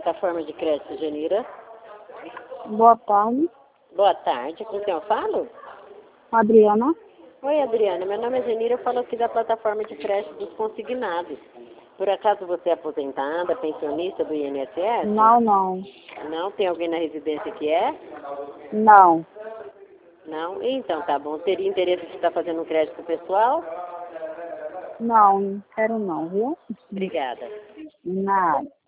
plataforma de crédito, Genira. Boa tarde, Boa tarde, com quem eu falo? Adriana. Oi, Adriana, meu nome é Genira, eu falo aqui da plataforma de crédito dos consignados. Por acaso você é aposentada, pensionista do INSS? Não, não. Não? Tem alguém na residência que é? Não. Não? Então, tá bom. Teria interesse de estar fazendo um crédito pessoal? Não, não quero não, viu? Obrigada. Nada.